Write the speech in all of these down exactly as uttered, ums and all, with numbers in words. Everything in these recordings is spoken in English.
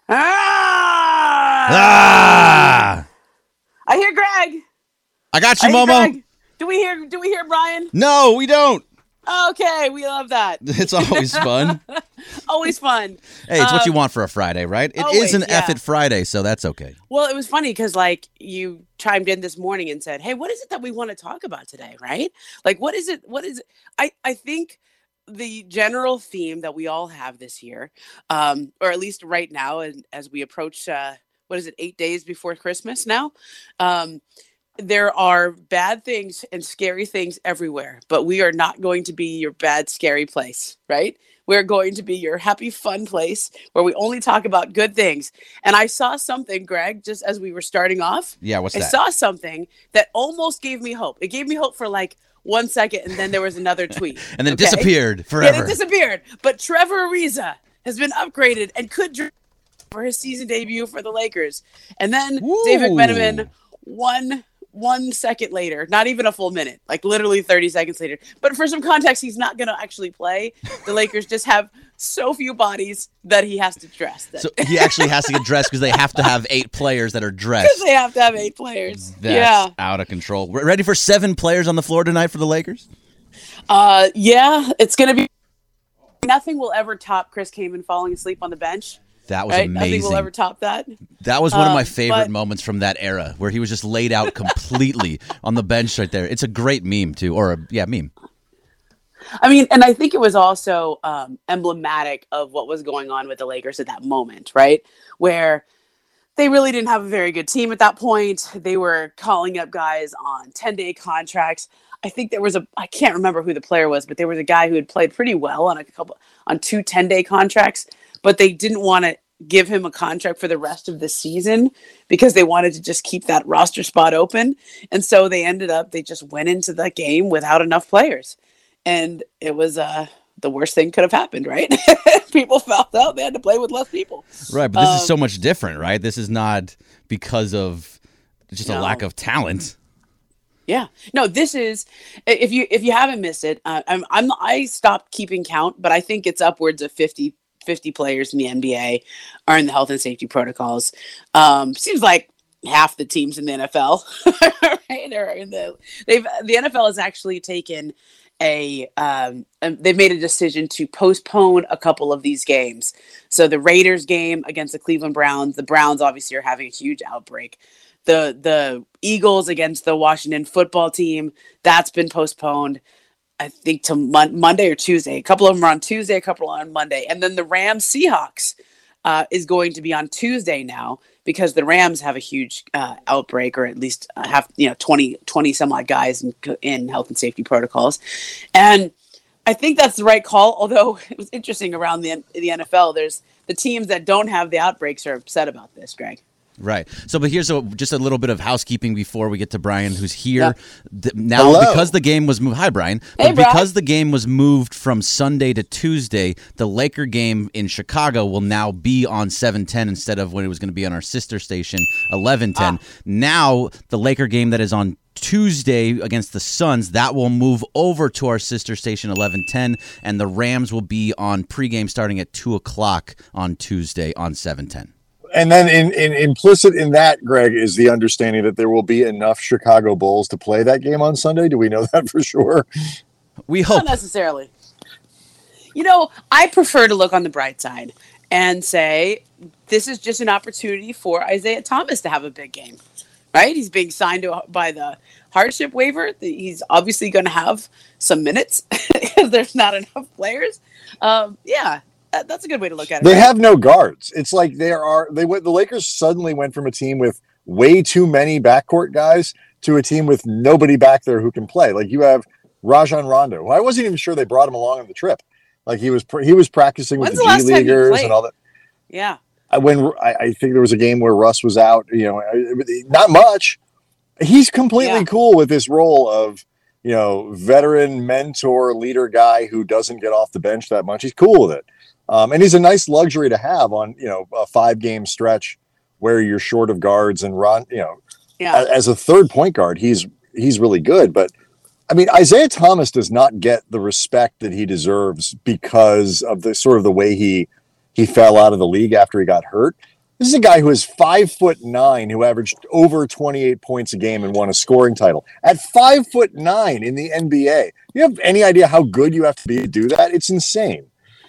Ah! Ah! I hear Greg. I got you, I hear Momo. Greg. Do we hear? Do we hear Brian? No, we don't. Okay, we love that. It's always fun. Always fun. Hey, it's um, what you want for a Friday, right? It always, is an yeah. F it Friday, so that's okay. Well, it was funny because, like, you chimed in this morning and said, "Hey, what is it that we want to talk about today?" Right? Like, what is it? What is it? I I think the general theme that we all have this year, um, or at least right now, and as we approach, uh, what is it, eight days before Christmas now, um, there are bad things and scary things everywhere, but we are not going to be your bad, scary place, right? We're going to be your happy, fun place where we only talk about good things. And I saw something, Greg, just as we were starting off. Yeah, what's I that? saw something that almost gave me hope. It gave me hope for like one second, and then there was another tweet. and then okay? disappeared forever. Yeah, it disappeared. But Trevor Ariza has been upgraded and could draft for his season debut for the Lakers. And then Ooh. David McMenamin won one second later, not even a full minute, like literally thirty seconds later. But for some context, he's not going to actually play. The Lakers just have so few bodies that he has to dress. That. So he actually has to get dressed because they have to have eight players that are dressed. Because they have to have eight players. That's yeah. out of control. We're ready for seven players on the floor tonight for the Lakers? Uh, yeah, it's going to be. Nothing will ever top Chris Kaman falling asleep on the bench. That was right? amazing. Nothing will ever top that. That was one of my Um, favorite but- moments from that era, where he was just laid out completely on the bench right there. It's a great meme, too. Or, a, yeah, meme. I mean, and I think it was also um, emblematic of what was going on with the Lakers at that moment, right? Where they really didn't have a very good team at that point. They were calling up guys on ten-day contracts. I think there was a, I can't remember who the player was, but there was a guy who had played pretty well on a couple, on two ten-day contracts, but they didn't want to give him a contract for the rest of the season because they wanted to just keep that roster spot open. And so they ended up, they just went into the game without enough players. And it was uh, the worst thing could have happened, right? People found out they had to play with less people. Right, but this Um, is so much different, right? This is not because of just a No. lack of talent. Yeah, no, this is, if you if you haven't missed it, uh, I'm I'm I stopped keeping count, but I think it's upwards of fifty, fifty players in the N B A are in the health and safety protocols. Um, seems like half the teams in the N F L, right? Are in the they've the N F L has actually taken a um, um, they've made a decision to postpone a couple of these games. So the Raiders game against the Cleveland Browns, the Browns obviously are having a huge outbreak. The the Eagles against the Washington football team, that's been postponed, I think, to mon- Monday or Tuesday. A couple of them are on Tuesday, a couple are on Monday. And then the Rams Seahawks uh, is going to be on Tuesday now because the Rams have a huge uh, outbreak, or at least uh, have, you know, twenty, twenty some odd guys in, in health and safety protocols. And I think that's the right call, although it was interesting around the, the N F L. There's the teams that don't have the outbreaks are upset about this, Greg. Right. So, but here's a, just a little bit of housekeeping before we get to Brian, who's here Yeah. Th- now. Hello. Because the game was moved. Hi, Brian. Hey, But Brian. because the game was moved from Sunday to Tuesday, the Laker game in Chicago will now be on seven ten instead of when it was going to be on our sister station eleven ten. Ah. Now, the Laker game that is on Tuesday against the Suns, that will move over to our sister station eleven ten, and the Rams will be on pregame starting at two o'clock on Tuesday on seven ten. And then in, in implicit in that, Greg, is the understanding that there will be enough Chicago Bulls to play that game on Sunday. Do we know that for sure? We hope. Not necessarily. You know, I prefer to look on the bright side and say this is just an opportunity for Isaiah Thomas to have a big game, right? He's being signed to, by the hardship waiver. He's obviously going to have some minutes because there's not enough players. Um, yeah, that, that's a good way to look at it. They right? have no guards. It's like there are they went the Lakers suddenly went from a team with way too many backcourt guys to a team with nobody back there who can play. Like you have Rajon Rondo, who I wasn't even sure they brought him along on the trip. Like he was he was practicing with When's the, the last G time he Leaguers played? and all that. Yeah. I, when I, I think there was a game where Russ was out, you know, not much. He's completely Yeah. cool with this role of, you know, veteran mentor leader guy who doesn't get off the bench that much. He's cool with it. Um, and he's a nice luxury to have on, you know, a five game stretch where you're short of guards and run, you know, Yeah. as, as a third point guard, he's, he's really good. But I mean, Isaiah Thomas does not get the respect that he deserves because of the sort of the way he, he fell out of the league after he got hurt. This is a guy who is five foot nine, who averaged over twenty-eight points a game and won a scoring title at five foot nine in the N B A. You have any idea how good you have to be to do that? It's insane.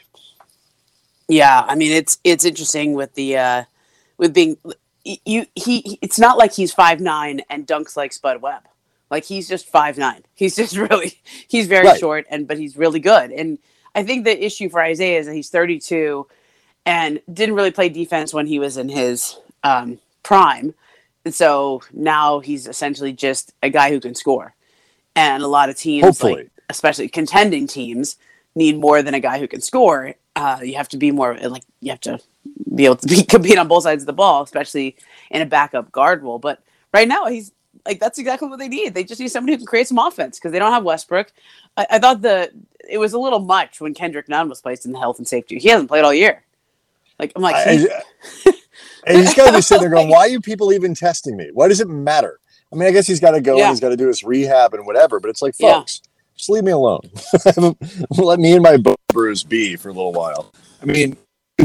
Yeah, I mean it's it's interesting with the uh, with being you he. It's not like he's five nine and dunks like Spud Webb. Like he's just five nine. He's just really he's very right. short and but he's really good. And I think the issue for Isaiah is that he's thirty-two and didn't really play defense when he was in his um, prime. And so now he's essentially just a guy who can score. And a lot of teams, Hopefully. like especially contending teams, need more than a guy who can score. Uh, you have to be more like you have to be able to be, compete on both sides of the ball, especially in a backup guard role. But right now, he's like that's exactly what they need. They just need somebody who can create some offense because they don't have Westbrook. I, I thought the it was a little much when Kendrick Nunn was placed in the health and safety. He hasn't played all year. Like I'm like, I, and he's got to be sitting there going, "Why are you people even testing me? Why does it matter?" I mean, I guess he's got to go yeah. and he's got to do his rehab and whatever. But it's like, folks. Yeah. Just leave me alone. Let me and my bruise be for a little while. I mean,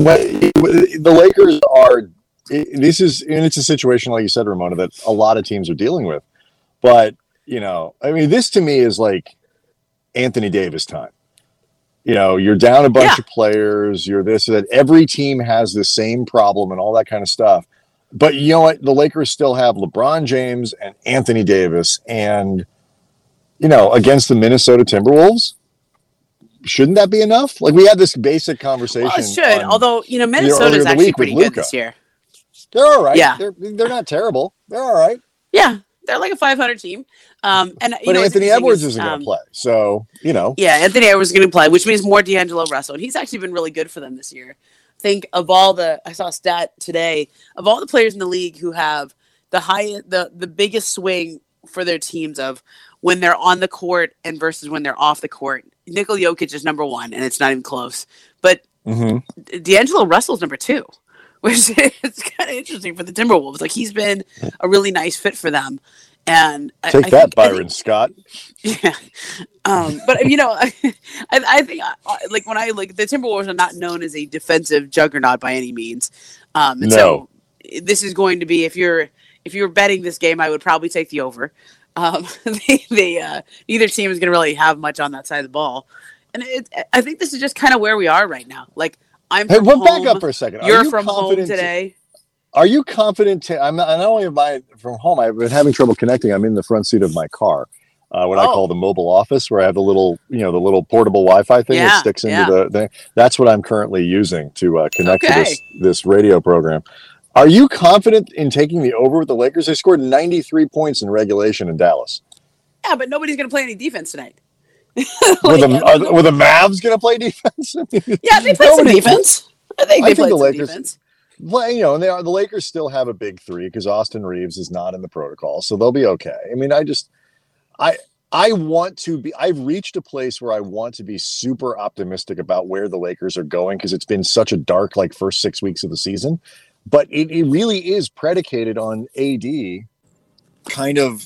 the Lakers are. This is, and it's a situation like you said, Ramona, that a lot of teams are dealing with. But you know, I mean, this to me is like Anthony Davis time. You know, you're down a bunch yeah. of players. You're this that. Every team has the same problem and all that kind of stuff. But you know what? The Lakers still have LeBron James and Anthony Davis and. You know, against the Minnesota Timberwolves, shouldn't that be enough? Like we had this basic conversation. Well, it should. On, Although you know, Minnesota's actually pretty good this year. They're all right. Yeah, they're they're not terrible. They're all right. Yeah, they're like a five hundred team. Um, and but know, Anthony Edwards is, isn't going um, to play, so you know. Yeah, Anthony Edwards is going to play, which means more D'Angelo Russell, and he's actually been really good for them this year. I think of all the I saw a stat today of all the players in the league who have the high the the biggest swing for their teams of when they're on the court and versus when they're off the court. Nikola Jokic is number one, and it's not even close. But mm-hmm. D'Angelo Russell's number two, which is kind of interesting for the Timberwolves. Like he's been a really nice fit for them. And take I, I that, think, Byron think, Scott. Yeah, um, but you know, I, I think like when I like the Timberwolves are not known as a defensive juggernaut by any means. Um, and no. so this is going to be if you're if you're betting this game, I would probably take the over. Um, they, they uh, neither team is going to really have much on that side of the ball, and it, I think this is just kind of where we are right now. Like I'm. Hey, from well, home, back up for a second. Are you're you from home to, today. Are you confident? To, I'm not, not only am I from home. I've been having trouble connecting. I'm in the front seat of my car, uh, what oh. I call the mobile office, where I have the little, you know, the little portable Wi-Fi thing yeah, that sticks into yeah. the thing. That's what I'm currently using to uh, connect okay. to this this radio program. Are you confident in taking the over with the Lakers? They scored ninety-three points in regulation in Dallas. Yeah, but nobody's going to play any defense tonight. like, were, the, are, were the Mavs going to play defense? Yeah, they played some defense. I think they I played think the some Lakers, defense. Well, you know, and they are, the Lakers still have a big three because Austin Reeves is not in the protocol, so they'll be okay. I mean, I just, I, I want to be. I've reached a place where I want to be super optimistic about where the Lakers are going because it's been such a dark, like first six weeks of the season. But it, it really is predicated on A D, kind of.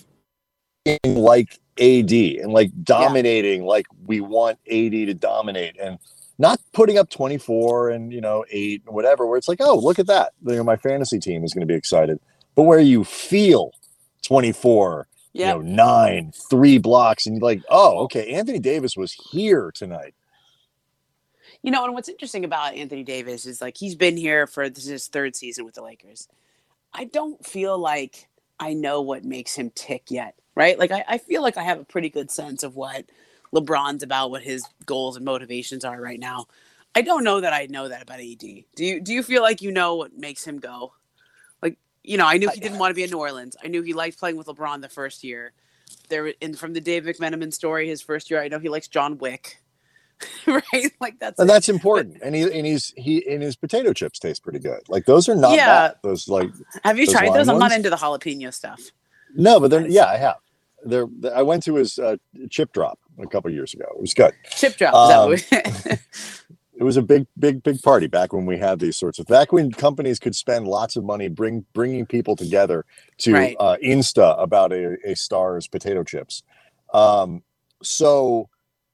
Like A D and like dominating yeah. like we want A D to dominate and not putting up twenty-four and you know eight and whatever where it's like, oh, look at that, you know, my fantasy team is going to be excited, but where you feel twenty-four yep. you know nine three blocks and you're like, oh, okay, Anthony Davis was here tonight. You know, and what's interesting about Anthony Davis is like he's been here for this is his third season with the Lakers. I don't feel like I know what makes him tick yet. Right? Like, I, I feel like I have a pretty good sense of what LeBron's about, what his goals and motivations are right now. I don't know that I know that about A D. Do you, do you feel like you know what makes him go? Like, you know, I knew he didn't want to be in New Orleans. I knew he liked playing with LeBron the first year. There, and from the Dave McMenamin story, his first year, I know he likes John Wick. Right? Like, that's And it. that's important. But, and he and he's he and his potato chips taste pretty good. Like, those are not yeah. bad. Those, like, have you those tried those? I'm ones. not into the jalapeno stuff. No, but then, yeah, I have. There, I went to his uh, chip drop a couple of years ago. It was good. Chip drop. Um, is that what we- it was a big, big, big party back when we had these sorts of back when companies could spend lots of money bring bringing people together to right. uh, Insta about a, a star's potato chips. Um, so,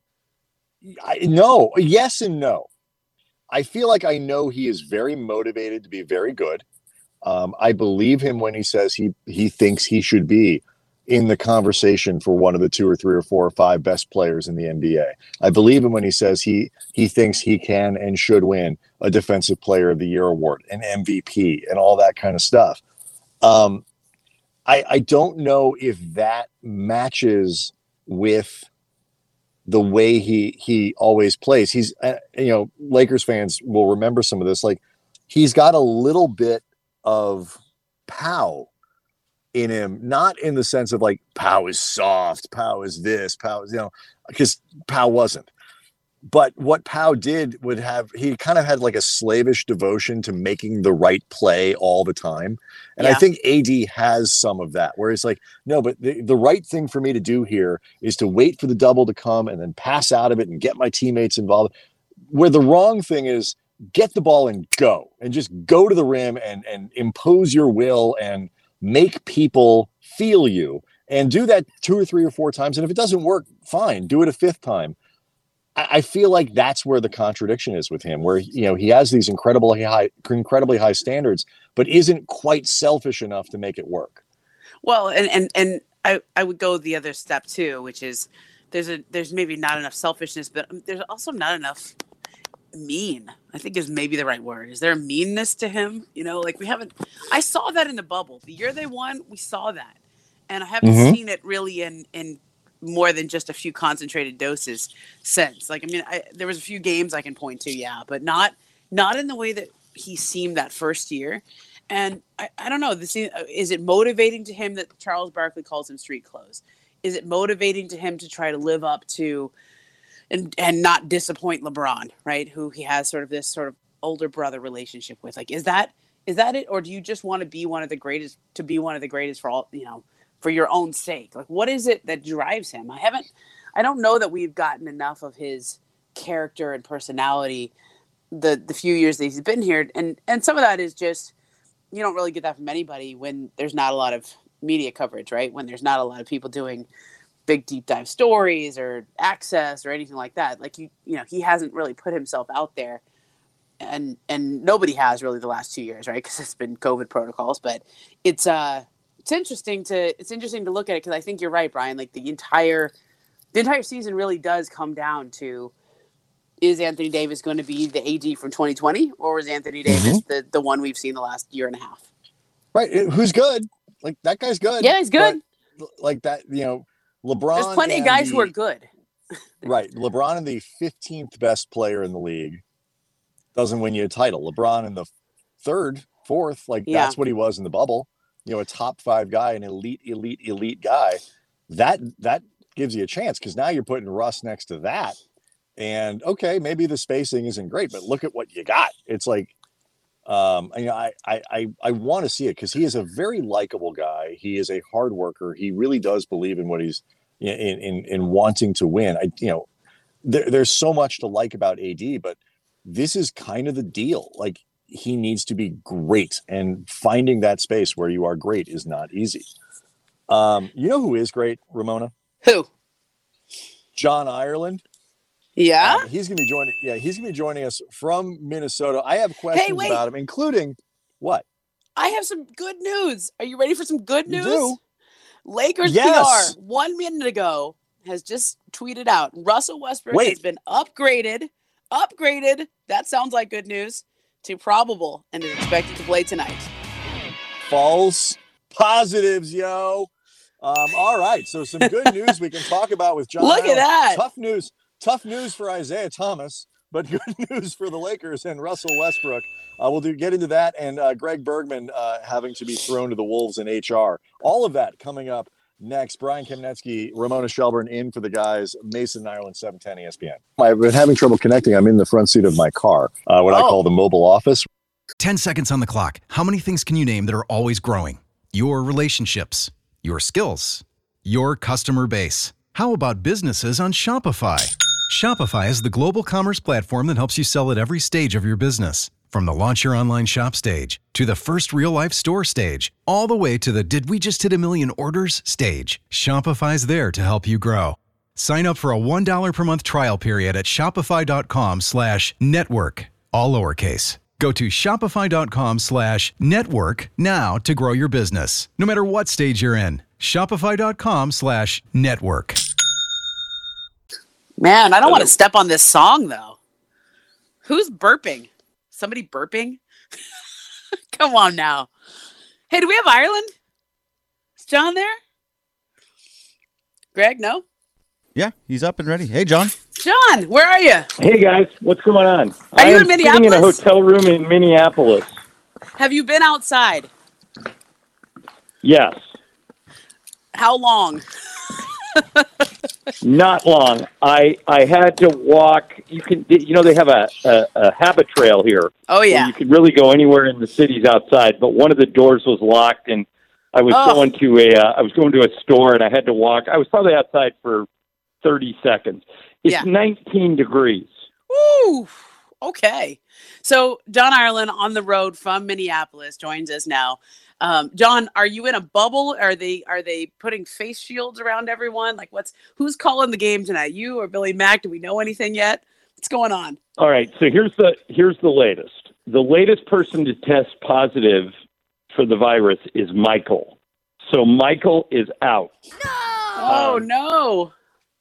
I, no, yes and no. I feel like I know he is very motivated to be very good. Um, I believe him when he says he he thinks he should be in the conversation for one of the two or three or four or five best players in the N B A. I believe him when he says he he thinks he can and should win a Defensive Player of the Year award, an M V P, and all that kind of stuff. Um, I, I don't know if that matches with the way he he always plays. He's, uh, you know, Lakers fans will remember some of this. Like, he's got a little bit of pow in him, not in the sense of like Pow is soft, Pow is this, Pow is, you know, because Pow wasn't. But what Pow did would have, he kind of had like a slavish devotion to making the right play all the time. And yeah. I think A D has some of that, where it's like, no, but the, the right thing for me to do here is to wait for the double to come and then pass out of it and get my teammates involved. Where the wrong thing is, get the ball and go, and just go to the rim and, and impose your will and make people feel you, and do that two or three or four times. And if it doesn't work, fine, do it a fifth time. I, I feel like that's where the contradiction is with him, where, you know, he has these incredibly high, incredibly high standards, but isn't quite selfish enough to make it work. Well, and, and, and I, I would go the other step too, which is there's a, there's maybe not enough selfishness, but there's also not enough mean, I think is maybe the right word. Is there a meanness to him? You know, like we haven't, I saw that in the bubble. The year they won, we saw that. And I haven't mm-hmm. seen it really in, in more than just a few concentrated doses since. Like, I mean, I, there was a few games I can point to, yeah, but not, not in the way that he seemed that first year. And I, I don't know, this, is it motivating to him that Charles Barkley calls him street clothes? Is it motivating to him to try to live up to And and not disappoint LeBron, right? Who he has sort of this sort of older brother relationship with. Like, is that is that it, or do you just want to be one of the greatest to be one of the greatest for all, you know, for your own sake? Like, what is it that drives him? I haven't, I don't know that we've gotten enough of his character and personality the the few years that he's been here, and and some of that is just, you don't really get that from anybody when there's not a lot of media coverage, right? When there's not a lot of people doing big deep dive stories or access or anything like that. Like, you, you know, he hasn't really put himself out there, and, and nobody has really the last two years, right? Cause it's been COVID protocols, but it's, uh, it's interesting to, it's interesting to look at it. Cause I think you're right, Brian, like the entire, the entire season really does come down to, is Anthony Davis going to be the A D from twenty twenty, or is Anthony Davis mm-hmm. the, the one we've seen the last year and a half? Right. Who's good? Like, that guy's good. Yeah, he's good. Like that, you know, LeBron. There's plenty of guys the, who are good. Right. LeBron and the fifteenth best player in the league doesn't win you a title. LeBron in the third, fourth, like yeah. that's what he was in the bubble. You know, a top five guy, an elite, elite, elite guy. That that gives you a chance, because now you're putting Russ next to that. And okay, maybe the spacing isn't great, but look at what you got. It's like, um, you know, I I I, I want to see it, because he is a very likable guy. He is a hard worker. He really does believe in what he's in in in wanting to win. I you know, there, there's so much to like about A D, but this is kind of the deal. Like, he needs to be great, and finding that space where you are great is not easy. Um, you know who is great, Ramona? Who? John Ireland. Yeah, um, he's gonna be joining. Yeah, he's gonna be joining us from Minnesota. I have questions hey, about him, including what? I have some good news. Are you ready for some good news? You do? Lakers yes. P R one minute ago has just tweeted out Russell Westbrook Wait. has been upgraded. Upgraded. That sounds like good news. To probable, and is expected to play tonight. False positives, yo. Um, all right, so some good news we can talk about with John. Look Allen. at that. Tough news. Tough news for Isaiah Thomas, but good news for the Lakers and Russell Westbrook. Uh, we'll do get into that, and uh, Greg Bergman uh, having to be thrown to the wolves in H R. All of that coming up next. Brian Kamenetsky, Ramona Shelburne in for the guys. Mason Ireland, seven ten E S P N. I've been having trouble connecting. I'm in the front seat of my car, uh, what oh. I call the mobile office. ten seconds on the clock. How many things can you name that are always growing? Your relationships, your skills, your customer base. How about businesses on Shopify? Shopify is the global commerce platform that helps you sell at every stage of your business. From the launch your online shop stage, to the first real-life store stage, all the way to the did we just hit a million orders stage, Shopify's there to help you grow. Sign up for a one dollar per month trial period at shopify.com slash network, all lowercase. Go to shopify.com slash network now to grow your business, no matter what stage you're in. Shopify.com slash network. Man, I don't want to step on this song, though. Who's burping? Somebody burping? Come on now. Hey, do we have Ireland? Is John there? Greg, no? Yeah, he's up and ready. Hey, John. John, where are you? Hey, guys. What's going on? Are I you am in sitting in a Minneapolis? hotel room in Minneapolis. Have you been outside? Yes. How long? Not long. I I had to walk. You can, you know, they have a, a, a habit trail here. Oh, where yeah. You can really go anywhere in the cities outside, but one of the doors was locked, and I was Oh. going to a uh, I was going to a store, and I had to walk. I was probably outside for thirty seconds. It's Yeah. nineteen degrees. Woo! Okay. So John Ireland on the road from Minneapolis joins us now. Um, John, are you in a bubble? Are they are they putting face shields around everyone? Like, what's who's calling the game tonight? You or Billy Mack? Do we know anything yet? What's going on? All right, so here's the here's the latest. The latest person to test positive for the virus is Michael. So Michael is out. Oh Um, no!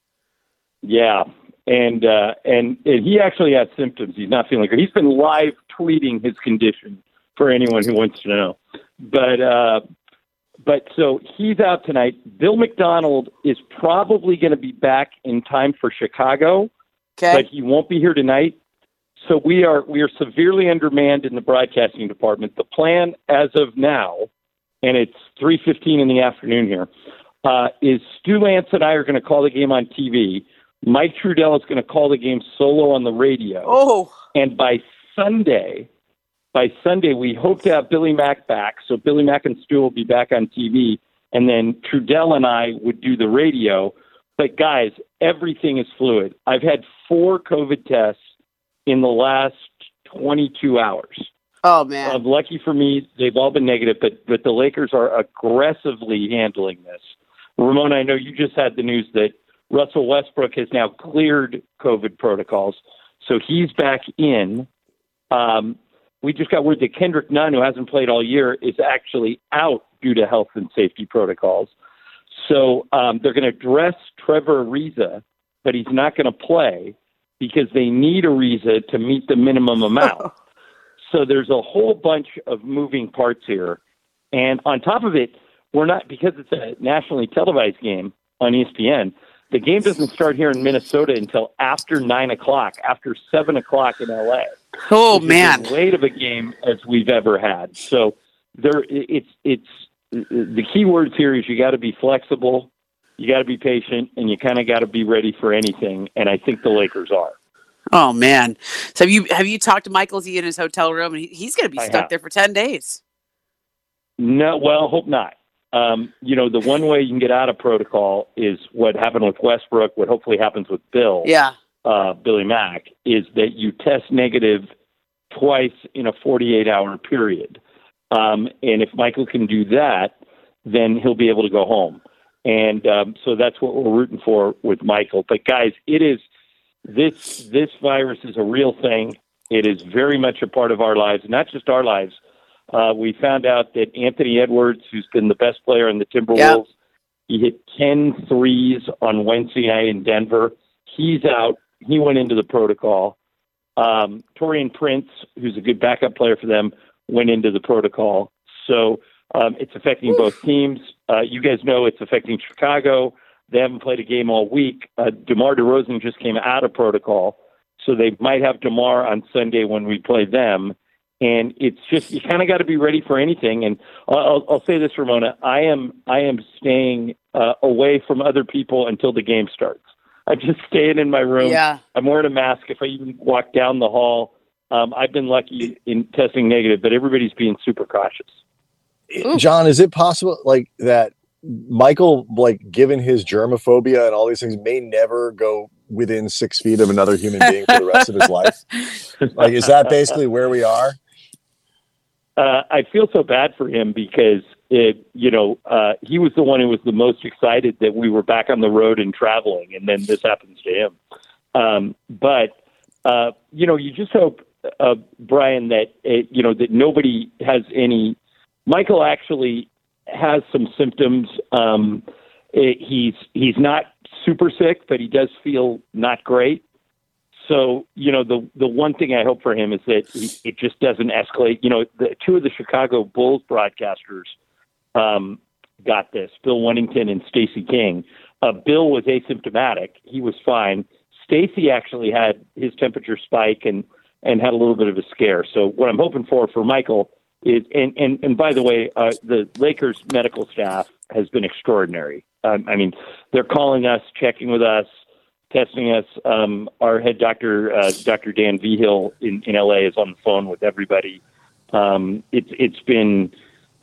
Yeah, and uh, and and he actually has symptoms. He's not feeling good. He's been live tweeting his condition for anyone who wants to know. But uh, but so he's out tonight. Bill McDonald is probably going to be back in time for Chicago, Okay. but he won't be here tonight. So we are we are severely undermanned in the broadcasting department. The plan as of now, and it's three fifteen in the afternoon here, uh, is Stu Lance and I are going to call the game on T V. Mike Trudell is going to call the game solo on the radio. Oh, And by Sunday, by Sunday, we hope to have Billy Mack back. So Billy Mack and Stu will be back on T V. And then Trudell and I would do the radio. But guys, everything is fluid. I've had four COVID tests in the last twenty-two hours. oh man! Uh, lucky for me, they've all been negative, but, but the Lakers are aggressively handling this. Ramona, I know you just had the news that Russell Westbrook has now cleared COVID protocols, so he's back in. Um, we just got word that Kendrick Nunn, who hasn't played all year, is actually out due to health and safety protocols. So um, they're going to dress Trevor Ariza, but he's not going to play because they need Ariza to meet the minimum amount. So there's a whole bunch of moving parts here. And on top of it, we're not, because it's a nationally televised game on E S P N, the game doesn't start here in Minnesota until after nine o'clock, after seven o'clock in L A. Oh which is man! as late of a game as we've ever had. So there, it's it's the key words here is you got to be flexible, you got to be patient, and you kind of got to be ready for anything. And I think the Lakers are. Oh man! So have you have you talked to Michael? Is he in his hotel room? And he, he's going to be I stuck have. there for ten days. No, well, hope not. Um, you know, the one way you can get out of protocol is what happened with Westbrook, what hopefully happens with Bill, Yeah. uh, Billy Mack, is that you test negative twice in a forty-eight hour period. Um, and if Michael can do that, then he'll be able to go home. And um, so that's what we're rooting for with Michael. But guys, it is this this virus is a real thing. It is very much a part of our lives, not just our lives. Uh, we found out that Anthony Edwards, who's been the best player in the Timberwolves, he hit ten threes on Wednesday night in Denver. He's out. He went into the protocol. Um, Torian Prince, who's a good backup player for them, went into the protocol. So um, it's affecting both teams. Uh, you guys know it's affecting Chicago. They haven't played a game all week. Uh, DeMar DeRozan just came out of protocol, so they might have DeMar on Sunday when we play them. And it's just, you kind of got to be ready for anything. And I'll, I'll say this, Ramona, I am I am staying uh, away from other people until the game starts. I'm just staying in my room. Yeah. I'm wearing a mask if I even walk down the hall. Um, I've been lucky in testing negative, but everybody's being super cautious. Ooh. John, is it possible like that Michael, like given his germophobia and all these things, may never go within six feet of another human being for the rest of his life? Like, is that basically where we are? Uh, I feel so bad for him because it, you know, uh, he was the one who was the most excited that we were back on the road and traveling, and then this happens to him. Um, but uh, you know, you just hope uh, Brian, that uh, you know that nobody has any. Michael actually has some symptoms. Um, it, he's he's not super sick, but he does feel not great. So, you know, the the one thing I hope for him is that he, it just doesn't escalate. You know, the two of the Chicago Bulls broadcasters um, got this, Bill Wennington and Stacey King. Uh, Bill was asymptomatic. He was fine. Stacey actually had his temperature spike and, and had a little bit of a scare. So what I'm hoping for for Michael is, and, and, and by the way, uh, the Lakers medical staff has been extraordinary. Um, I mean, they're calling us, checking with us, testing us. Um, our head doctor, uh, Doctor Dan Vigil in, in L A, is on the phone with everybody. Um, it's it's been,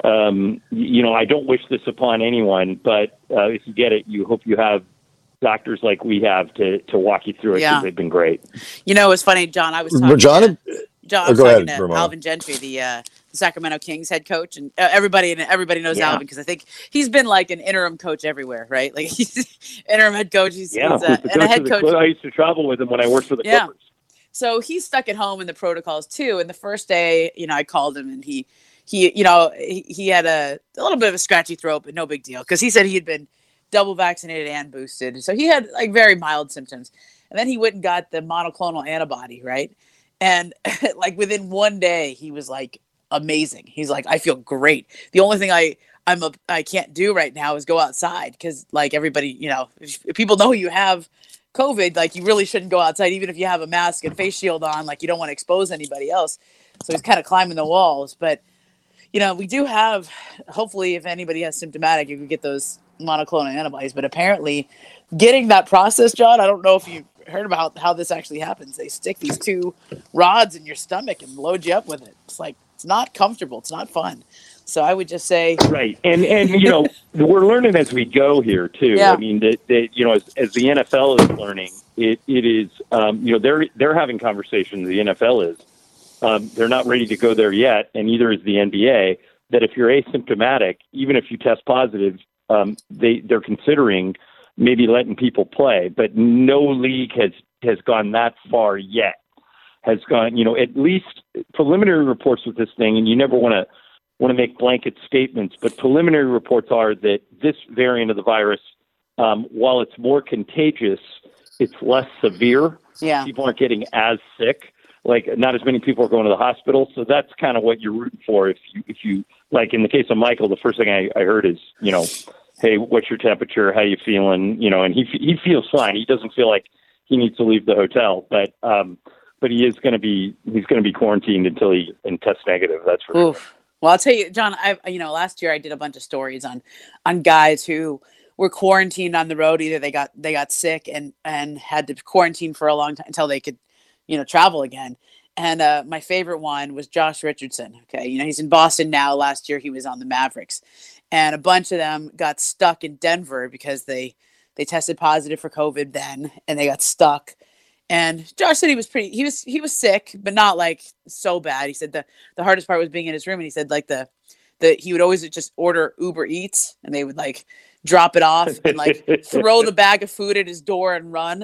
um, you know, I don't wish this upon anyone, but uh, if you get it, you hope you have doctors like we have to to walk you through it. Yeah. They've been great. You know, it was funny, John. I was talking John, to, John, I oh, was go talking ahead, to Ramona. Alvin Gentry, the, uh, the Sacramento Kings head coach, and uh, everybody and everybody knows Yeah. Alvin because I think he's been like an interim coach everywhere, right? Like he's interim head coach. He's, Yeah, he's, uh, the and a coach head of the coach. Clip- I used to travel with him when I worked for the Yeah. Clippers. So he's stuck at home in the protocols too. And the first day, you know, I called him and he, he, you know, he, he had a, a little bit of a scratchy throat, but no big deal because he said he had been double vaccinated and boosted. So he had like very mild symptoms. And then he went and got the monoclonal antibody, right? And like within one day, he was like amazing. He's like, I feel great. The only thing I, I'm a, I can't do right now is go outside because like everybody, you know, if, if people know you have COVID, like you really shouldn't go outside, even if you have a mask and face shield on, like you don't want to expose anybody else. So he's kind of climbing the walls. But, you know, we do have, hopefully if anybody has symptomatic, you can get those monoclonal antibodies. But apparently getting that process, John, I don't know if you heard about how this actually happens. They stick these two rods in your stomach and load you up with it. It's like, it's not comfortable. It's not fun. So I would just say, Right. And, and you know, we're learning as we go here, too. Yeah. I mean, that, that you know, as, as the N F L is learning, it, it is, um, you know, they're, they're having conversations, the N F L is. Um, they're not ready to go there yet, and neither is the N B A, that if you're asymptomatic, even if you test positive, um, they, they're considering maybe letting people play. But no league has, has gone that far yet. Has gone, you know, at least preliminary reports with this thing, and you never want to want to make blanket statements, but preliminary reports are that this variant of the virus, um, while it's more contagious, it's less severe. yeah, People aren't getting as sick. Like not as many people are going to the hospital. So that's kind of what you're rooting for. If you, if you, like in the case of Michael, the first thing I, I heard is, you know, hey, what's your temperature? How you feeling? You know, and he, he feels fine. He doesn't feel like he needs to leave the hotel, but, um, but he is going to be, he's going to be quarantined until he and tests negative. That's for oof. sure. Well, I'll tell you, John, I, you know, last year I did a bunch of stories on, on guys who were quarantined on the road. Either they got, they got sick and, and had to quarantine for a long time until they could, you know, travel again. And uh, my favorite one was Josh Richardson. Okay. You know, he's in Boston now. Last year he was on the Mavericks, and a bunch of them got stuck in Denver because they, they tested positive for COVID then, and they got stuck. And Josh said he was pretty, he was, he was sick, but not like so bad. He said the, the hardest part was being in his room. And he said like the, the, he would always just order Uber Eats and they would like drop it off and like throw the bag of food at his door and run,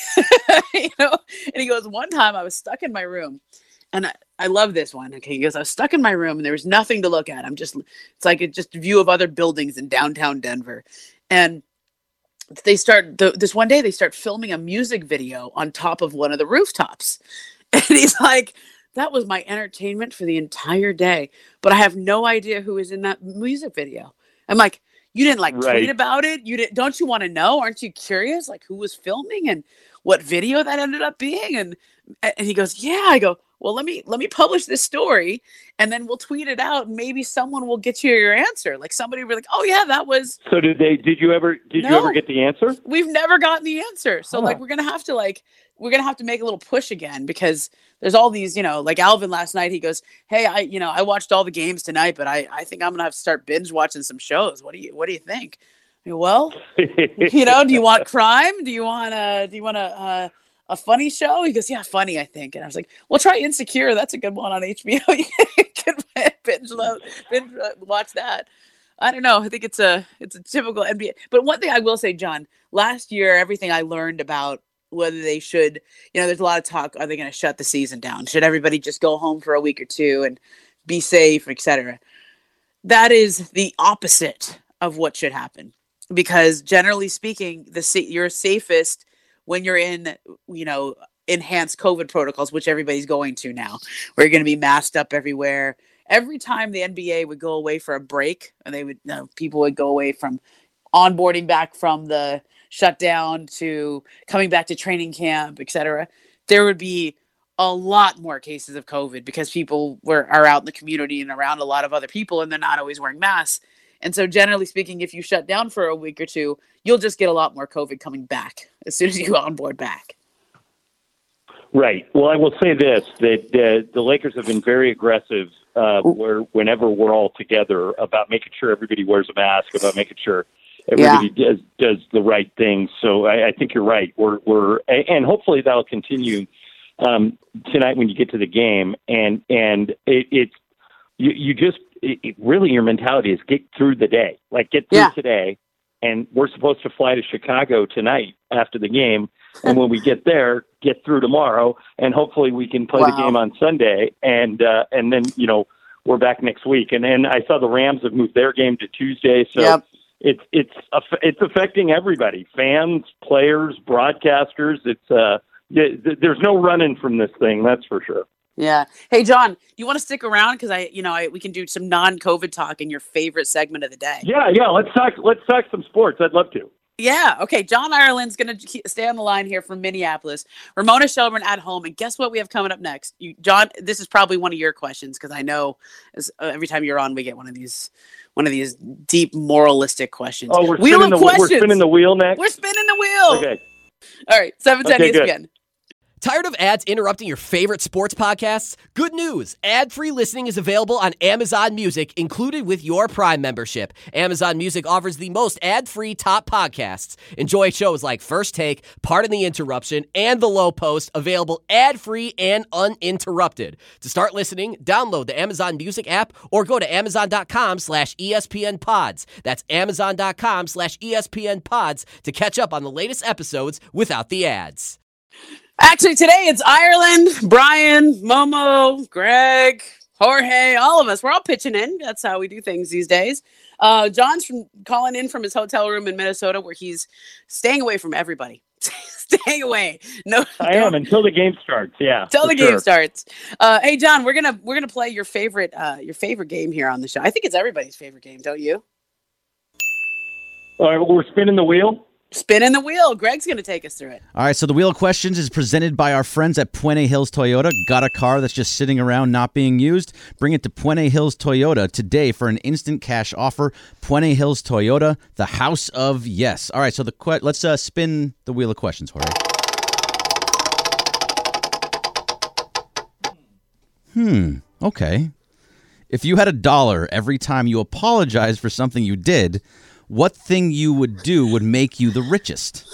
you know? And he goes, one time I was stuck in my room and I, I love this one. Okay. He goes, I was stuck in my room and there was nothing to look at. I'm just, it's like a just view of other buildings in downtown Denver. And they start the, this one day they start filming a music video on top of one of the rooftops. And he's like, that was my entertainment for the entire day, but I have no idea who is in that music video. I'm like, you didn't like Right. tweet about it. You didn't, don't you want to know? Aren't you curious? Like who was filming and what video that ended up being? And, and he goes, yeah, I go, well, let me, let me publish this story and then we'll tweet it out. And maybe someone will get you your answer. Like somebody will be like, oh yeah, that was, So did they, did you ever, did you No. ever get the answer? we've never gotten the answer. So Huh. like, we're going to have to like, we're going to have to make a little push again because there's all these, you know, like Alvin last night, he goes, hey, I, you know, I watched all the games tonight, but I, I think I'm going to have to start binge watching some shows. What do you, what do you think? I go, well, you know, do you want crime? Do you want a, do you want a, uh, a funny show? He goes, yeah, funny, I think. And I was like, well, try Insecure. That's a good one on H B O. You can binge, load, binge uh, watch that. I don't know. I think it's a, it's a typical N B A. But one thing I will say, John, last year, everything I learned about whether they should, you know, there's a lot of talk. Are they going to shut the season down? Should everybody just go home for a week or two and be safe, et cetera? That is the opposite of what should happen, because generally speaking, the you're safest when you're in, you know, enhanced COVID protocols, which everybody's going to now. We're going to be masked up everywhere. Every time the N B A would go away for a break, and they would, you know, people would go away from onboarding back from the shutdown to coming back to training camp, et cetera, there would be a lot more cases of COVID because people were are out in the community and around a lot of other people, and they're not always wearing masks. And so generally speaking, if you shut down for a week or two, you'll just get a lot more COVID coming back as soon as you onboard back. Right. Well, I will say this, that uh, the Lakers have been very aggressive uh, where whenever we're all together about making sure everybody wears a mask, about making sure everybody yeah. does does the right thing. So I, I think you're right. We're we're and hopefully that'll continue um, tonight when you get to the game. And and it, it's you, you just it, it really your mentality is get through the day, like get through yeah. today. And we're supposed to fly to Chicago tonight after the game. And when we get there, get through tomorrow, and hopefully we can play wow. the game on Sunday. And uh, and then, you know, we're back next week. And then I saw the Rams have moved their game to Tuesday. So yep. it's it's it's affecting everybody, fans, players, broadcasters. It's uh, there's no running from this thing. That's for sure. Yeah. Hey, John, you want to stick around? Because I, you know, I, we can do some non-COVID talk in your favorite segment of the day. Yeah, yeah. Let's talk. Let's talk some sports. I'd love to. Yeah. Okay. John Ireland's going to stay on the line here from Minneapolis. Ramona Shelburne at home. And guess what we have coming up next? You, John, this is probably one of your questions, because I know as, uh, every time you're on, we get one of these, one of these deep moralistic questions. Oh, we're wheel spinning, the, questions. we're spinning the wheel next? We're spinning the wheel. Okay. All right. seven ten okay, E S P N. Good. Tired of ads interrupting your favorite sports podcasts? Good news! Ad-free listening is available on Amazon Music, included with your Prime membership. Amazon Music offers the most ad-free top podcasts. Enjoy shows like First Take, Pardon the Interruption, and The Low Post, available ad-free and uninterrupted. To start listening, download the Amazon Music app or go to amazon.com slash ESPN pods. That's amazon.com slash ESPN pods to catch up on the latest episodes without the ads. Actually, today it's Ireland, Brian, Momo, Greg, Jorge, all of us. We're all pitching in. That's how we do things these days. Uh, John's from calling in from his hotel room in Minnesota, where he's staying away from everybody. Staying away. No, I am until the game starts. Yeah, until the sure. game starts. Uh, hey, John, we're gonna we're gonna play your favorite uh, your favorite game here on the show. I think it's everybody's favorite game, don't you? All right, well, we're spinning the wheel. Spinning the wheel. Greg's going to take us through it. All right, so the Wheel of Questions is presented by our friends at Puente Hills Toyota. Got a car that's just sitting around not being used? Bring it to Puente Hills Toyota today for an instant cash offer. Puente Hills Toyota, the house of yes. All right, so the que- let's uh, spin the Wheel of Questions, Jorge. Hmm, okay. If you had a dollar every time you apologized for something you did, what thing you would do would make you the richest?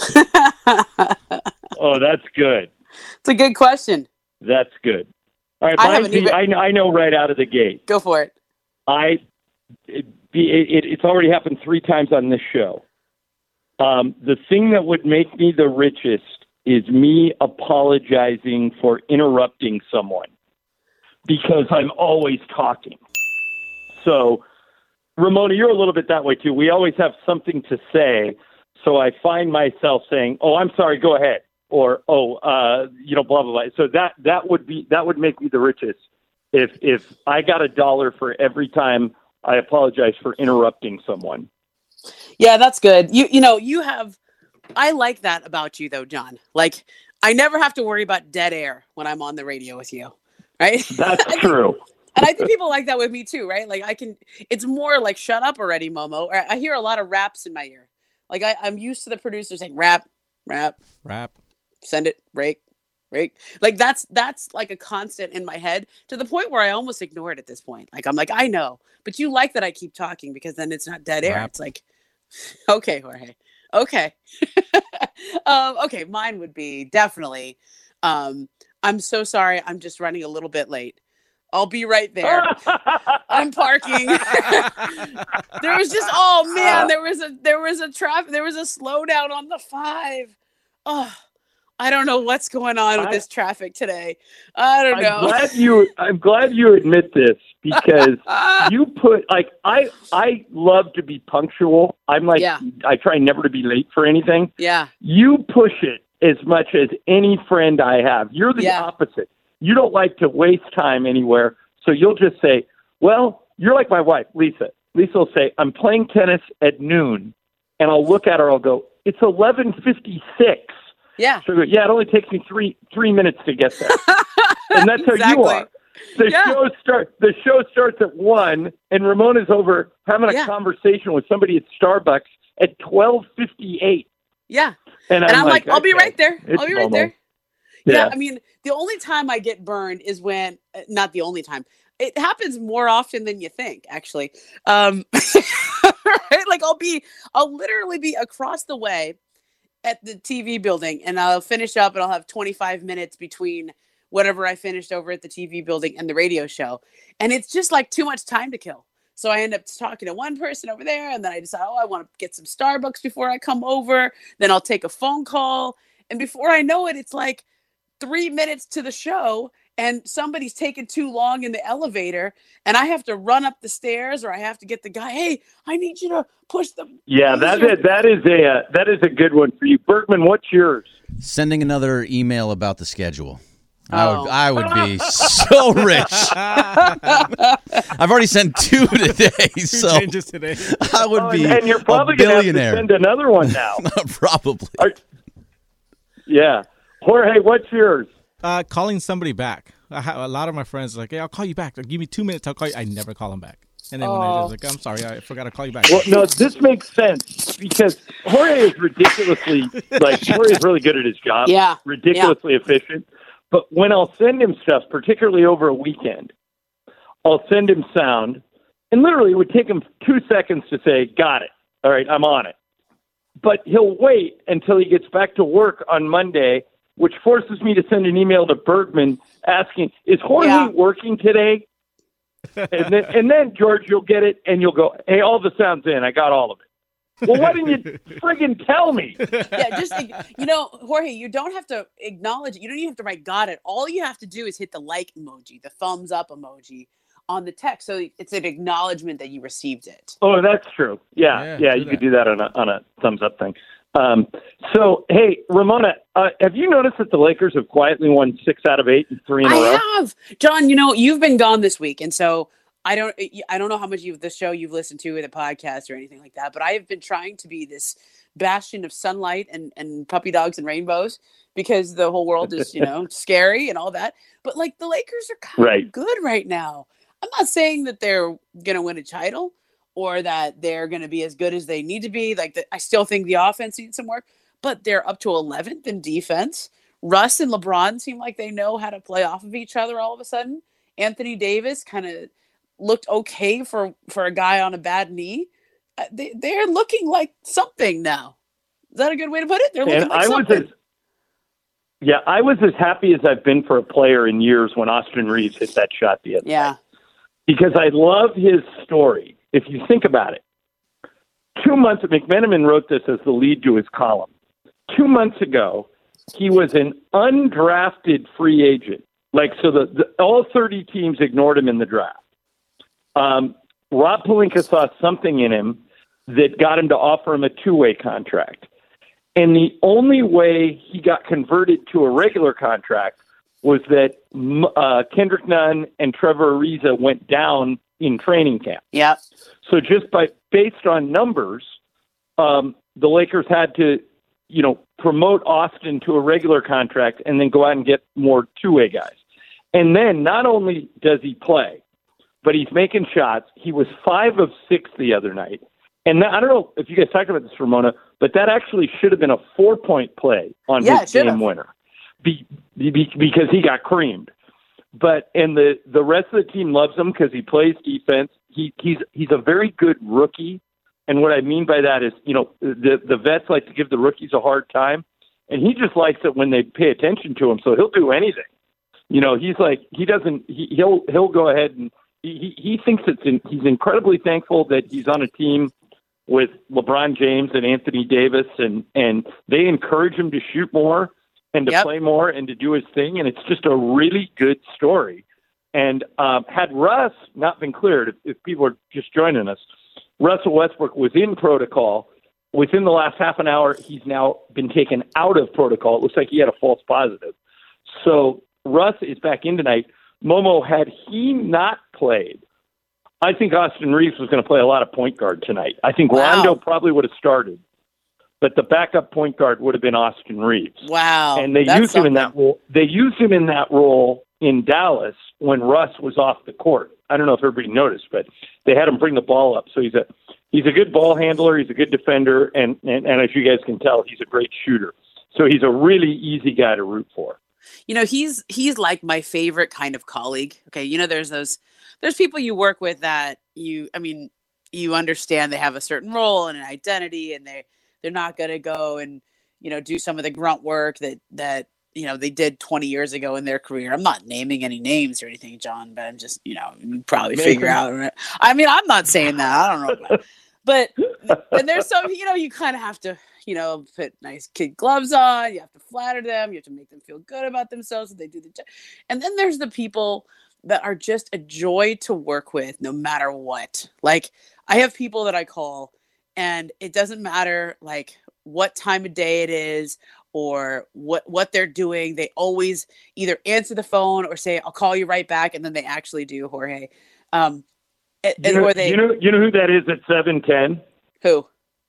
Oh, that's good. It's a good question. That's good. All right, I, mine, even... I, I know right out of the gate. Go for it. I it, it, it's already happened three times on this show. Um, the thing that would make me the richest is me apologizing for interrupting someone, because I'm always talking. So, Ramona, you're a little bit that way too. We always have something to say, so I find myself saying, "Oh, I'm sorry, go ahead," or "Oh, uh, you know, blah blah blah." So that that would be that would make me the richest if if I got a dollar for every time I apologize for interrupting someone. Yeah, that's good. You you know you have. I like that about you though, John. Like I never have to worry about dead air when I'm on the radio with you, right? That's true. And I think people like that with me too, right? Like I can, it's more like, shut up already, Momo. Or I hear a lot of raps in my ear. Like I, I'm used to the producer saying rap, rap, rap, send it, break, break. Like that's, that's like a constant in my head, to the point where I almost ignore it at this point. Like, I'm like, I know, but you like that I keep talking, because then it's not dead air. Rap. It's like, okay, Jorge. Okay. um, okay. Mine would be definitely, um, I'm so sorry. I'm just running a little bit late. I'll be right there. I'm parking. There was just, oh man, there was a, there was a traffic, there was a slowdown on the five. Oh, I don't know what's going on with I, this traffic today. I don't I'm know. glad you. I'm glad you admit this because you put like I. I love to be punctual. I'm like Yeah. I try never to be late for anything. Yeah. You push it as much as any friend I have. You're the Yeah. opposite. You don't like to waste time anywhere, so you'll just say, "Well, you're like my wife, Lisa." Lisa will say, "I'm playing tennis at noon," and I'll look at her. I'll go, "It's eleven fifty-six." Yeah. So, yeah, it only takes me three three minutes to get there, and that's how Exactly. you are. The Yeah. show start. The show starts at one, and Ramona's over having a Yeah. conversation with somebody at Starbucks at twelve fifty-eight. Yeah. And, And I'm like, I'll be okay, right there. it's I'll be right normal. there. Yeah. Yeah. I mean, the only time I get burned is when, uh, not the only time, it happens more often than you think, actually. Um, right? Like I'll be, I'll literally be across the way at the T V building and I'll finish up and I'll have twenty-five minutes between whatever I finished over at the T V building and the radio show. And it's just like too much time to kill. So I end up talking to one person over there and then I decide, oh, I want to get some Starbucks before I come over. Then I'll take a phone call. And before I know it, it's like three minutes to the show and somebody's taking too long in the elevator and I have to run up the stairs or I have to get the guy, hey, I need you to push the. Yeah, that is, that is a uh, that is a good one for you, Bergman. What's yours? Sending another email about the schedule. I Oh. would I would be so rich. I've already sent two today, Two so changes today. I would Oh, be and, and you're probably a going to have to billionaire. send another one now. Probably. Are- yeah, Jorge, what's yours? Uh, calling somebody back. I ha- a lot of my friends are like, hey, I'll call you back. Like, give me two minutes. I'll call you. I never call them back. And then when I Oh. was like, I'm sorry, I forgot to call you back. Well, no, this makes sense because Jorge is ridiculously like Jorge is really good at his job. Yeah, ridiculously efficient. But when I'll send him stuff, particularly over a weekend, I'll send him sound, and literally it would take him two seconds to say, "Got it. All right, I'm on it." But he'll wait until he gets back to work on Monday, which forces me to send an email to Bergman asking, "Is Jorge Yeah. working today?" and then, and then George, you'll get it, and you'll go, "Hey, all the sound's in. I got all of it." Well, why didn't you friggin' tell me? Yeah, just, you know, Jorge, you don't have to acknowledge it. You don't even have to write got it. All you have to do is hit the like emoji, the thumbs up emoji on the text. So it's an acknowledgement that you received it. Oh, that's true. Yeah, Yeah, yeah, do you that. could do that on a on a thumbs up thing. Um, so, hey, Ramona, uh, have you noticed that the Lakers have quietly won six out of eight and three in a row? I have, John, you know, you've been gone this week. And so I don't, I don't know how much of the show you've listened to, or the podcast or anything like that, but I have been trying to be this bastion of sunlight and, and puppy dogs and rainbows because the whole world is, you know, scary and all that. But like the Lakers are kind Right. of good right now. I'm not saying that they're going to win a title or that they're going to be as good as they need to be. Like the, I still think the offense needs some work, but they're up to eleventh in defense. Russ and LeBron seem like they know how to play off of each other all of a sudden. Anthony Davis kind of looked okay for, for a guy on a bad knee. Uh, they, they're looking like something now. Is that a good way to put it? They're looking And like I was something. as yeah, I was as happy as I've been for a player in years when Austin Reeves hit that shot the other Yeah. night. Because I love his story. If you think about it, two months McMenamin wrote this as the lead to his column. Two months ago, he was an undrafted free agent. Like so, the, the all thirty teams ignored him in the draft. Um, Rob Pelinka saw something in him that got him to offer him a two-way contract. And the only way he got converted to a regular contract was that uh, Kendrick Nunn and Trevor Ariza went down in training camp. Yeah. So just by based on numbers, um, the Lakers had to, you know, promote Austin to a regular contract and then go out and get more two-way guys. And then not only does he play, but he's making shots. He was five of six the other night. And that, I don't know if you guys talked about this, Ramona, but that actually should have been a four-point play on Yeah, it his should game have. winner be, be, because he got creamed. But and the, the rest of the team loves him because he plays defense. He he's he's a very good rookie. And what I mean by that is, you know, the the vets like to give the rookies a hard time, and he just likes it when they pay attention to him. So he'll do anything. You know, he's like he doesn't. He, he'll he'll go ahead and he he thinks it's in, he's incredibly thankful that he's on a team with LeBron James and Anthony Davis, and and they encourage him to shoot more. and to Yep. play more and to do his thing. And it's just a really good story. And um, had Russ not been cleared, if, if people are just joining us, Russell Westbrook was in protocol. Within the last half an hour, he's now been taken out of protocol. It looks like he had a false positive. So Russ is back in tonight. Momo, had he not played, I think Austin Reeves was going to play a lot of point guard tonight. I think Wow. Rondo probably would have started, but the backup point guard would have been Austin Reeves. Wow. And they That's used him in that something. role. They used him in that role in Dallas when Russ was off the court. I don't know if everybody noticed, but they had him bring the ball up. So he's a he's a good ball handler. He's a good defender, and and, and as you guys can tell, he's a great shooter. So he's a really easy guy to root for. You know, he's he's like my favorite kind of colleague. Okay, you know, there's those there's people you work with that you, I mean, you understand they have a certain role and an identity, and they they're not going to go and, you know, do some of the grunt work that that you know they did twenty years ago in their career. I'm not naming any names or anything, John, but I'm just, you know, you probably Maybe. figure out. I mean, I'm not saying that. I don't know, about, but and there's some, you know, you kind of have to, you know, put nice kid gloves on. You have to flatter them. You have to make them feel good about themselves. So they do the job. And then there's the people that are just a joy to work with, no matter what. Like, I have people that I call, and it doesn't matter like what time of day it is or what what they're doing. They always either answer the phone or say, "I'll call you right back," and then they actually do. Jorge, um, and, You know, or they you know, you know who that is at seven ten? who?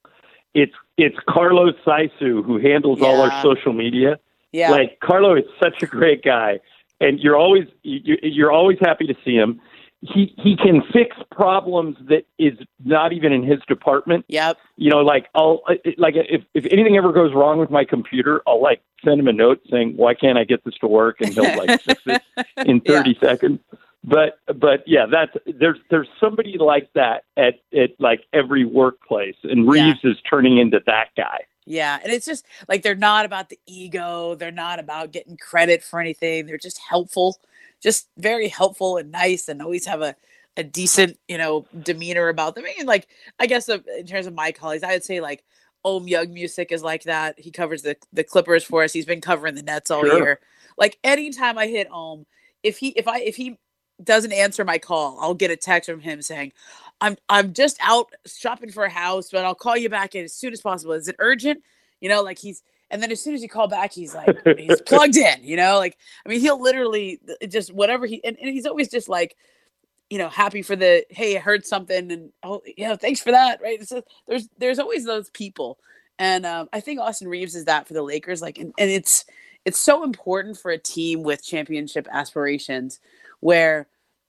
It's it's Carlos Saisu, who handles all Yeah. our social media. Yeah, Like, Carlo is such a great guy, and you're always you, you're always happy to see him. He he can fix problems that is not even in his department. yep, You know, like I'll like if if anything ever goes wrong with my computer, I'll like send him a note saying, "Why can't I get this to work?" And he'll like fix it in thirty seconds. But but yeah, that's there's there's somebody like that at at like every workplace, and Reeves is turning into that guy. yeah. And it's just like they're not about the ego. They're not about getting credit for anything. They're just helpful, just very helpful and nice, and always have a, a decent, you know, demeanor about them. I mean, like, I guess uh, in terms of my colleagues, I would say like Ohm Young Music is like that. He covers the, the Clippers for us. He's been covering the Nets all Sure. year. Like, anytime I hit Ohm, if he if I if he doesn't answer my call, I'll get a text from him saying, I'm I'm just out shopping for a house, but I'll call you back in as soon as possible. Is it urgent? You know, like he's, and then as soon as you call back, he's like, he's plugged in, you know, like, I mean, he'll literally just whatever he, and, and he's always just like, you know, happy for the, hey, I heard something, and oh, you know, thanks for that. Right. So there's, there's always those people. And um, I think Austin Reeves is that for the Lakers. Like, and, and it's, it's so important for a team with championship aspirations where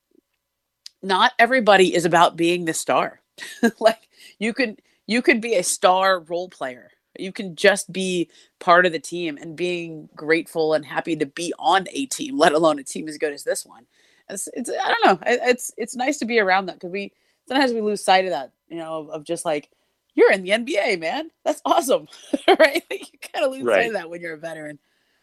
not everybody is about being the star. Like, you could, you could be a star role player. You can just be part of the team and being grateful and happy to be on a team, let alone a team as good as this one. It's, it's I don't know. It, it's, it's nice to be around that, because we, sometimes we lose sight of that, you know, of, of just like, you're in the N B A, man. That's awesome. Right. You kind of lose Right. sight of that when you're a veteran.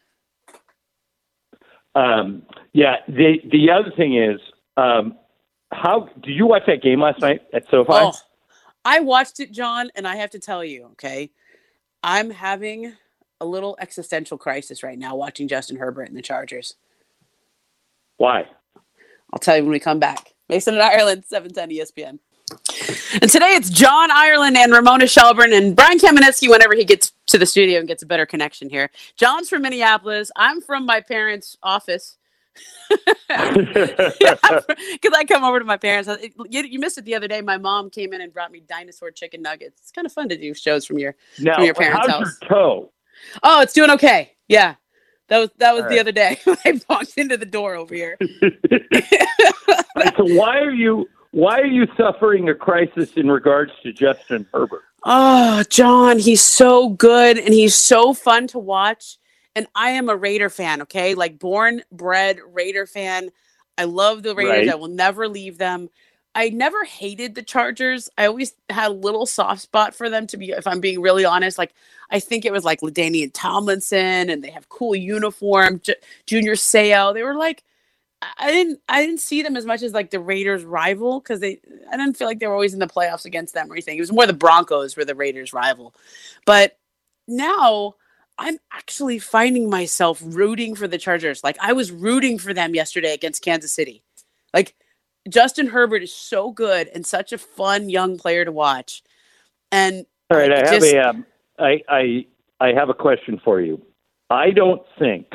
Um, yeah. The the other thing is, um, how did you watch that game last night at SoFi? Oh, I watched it, John, and I have to tell you, okay, I'm having a little existential crisis right now watching Justin Herbert and the Chargers. Why? I'll tell you when we come back. Mason and Ireland, seven ten E S P N. And today it's John Ireland and Ramona Shelburne and Brian Kamenetsky whenever he gets to the studio and gets a better connection here. John's from Minneapolis. I'm from my parents' office. Because I come over to my parents. You, you missed it the other day. My mom came in and brought me dinosaur chicken nuggets. It's kind of fun to do shows from your Now, from your parents' how's house. your toe? Oh, it's doing okay. Yeah, that was that was All the right. other day when I walked into the door over here. Right, so why are you why are you suffering a crisis in regards to Justin Herbert? Oh, John, he's so good and he's so fun to watch. And I am a Raider fan, okay? Like, born, bred Raider fan. I love the Raiders. Right. I will never leave them. I never hated the Chargers. I always had a little soft spot for them, to be, if I'm being really honest. Like, I think it was like LaDainian Tomlinson, and they have cool uniform. J- Junior Seau. They were like, I didn't, I didn't see them as much as like the Raiders' rival, because they, I didn't feel like they were always in the playoffs against them or anything. It was more the Broncos were the Raiders' rival. But now I'm actually finding myself rooting for the Chargers. Like I was rooting for them yesterday against Kansas City. Like Justin Herbert is so good and such a fun young player to watch. And all right, I have just, a, um, I, I, I have a question for you. I don't think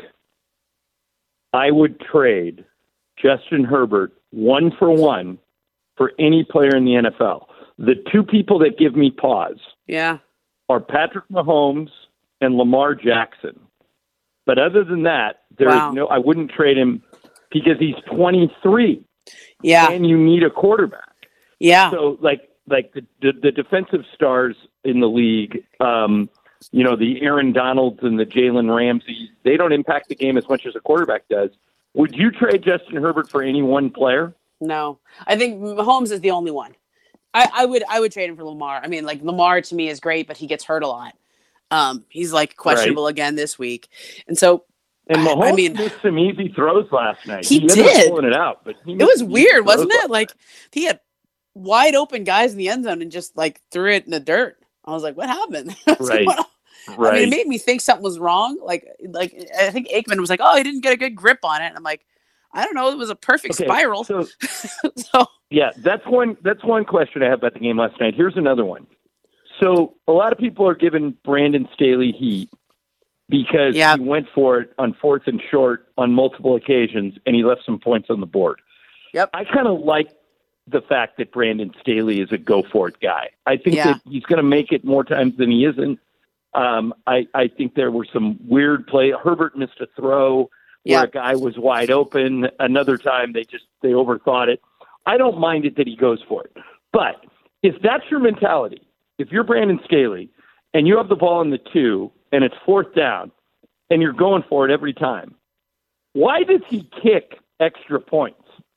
I would trade Justin Herbert one for one for any player in the N F L. The two people that give me pause yeah. are Patrick Mahomes and Lamar Jackson. But other than that, there wow. is no, I wouldn't trade him because he's twenty-three. Yeah. And you need a quarterback. Yeah. So like, like the, the, the defensive stars in the league, um, you know, the Aaron Donalds and the Jalen Ramsey, they don't impact the game as much as a quarterback does. Would you trade Justin Herbert for any one player? No, I think Mahomes is the only one. I, I would, I would trade him for Lamar. I mean, like Lamar to me is great, but he gets hurt a lot. Um, he's like questionable right. again this week, and so. And Mahomes I, I mean, missed some easy throws last night. He, he did ended up pulling it out, but he it was weird, wasn't it? Like night. he had wide open guys in the end zone and just like threw it in the dirt. I was like, "What happened?" Right, like, right. I mean, it made me think something was wrong. Like, like I think Aikman was like, "Oh, he didn't get a good grip on it." And I'm like, I don't know. It was a perfect okay, spiral. So, so yeah, that's one. That's one question I have about the game last night. Here's another one. So a lot of people are giving Brandon Staley heat because yep. he went for it on fourth and short on multiple occasions, and he left some points on the board. Yep. I kind of like the fact that Brandon Staley is a go-for-it guy. I think yeah. that he's going to make it more times than he isn't. Um, I, I think there were some weird play. Herbert missed a throw where yep. a guy was wide open. Another time they just they overthought it. I don't mind it that he goes for it. But if that's your mentality, if you're Brandon Staley and you have the ball in the two and it's fourth down and you're going for it every time, why does he kick extra points?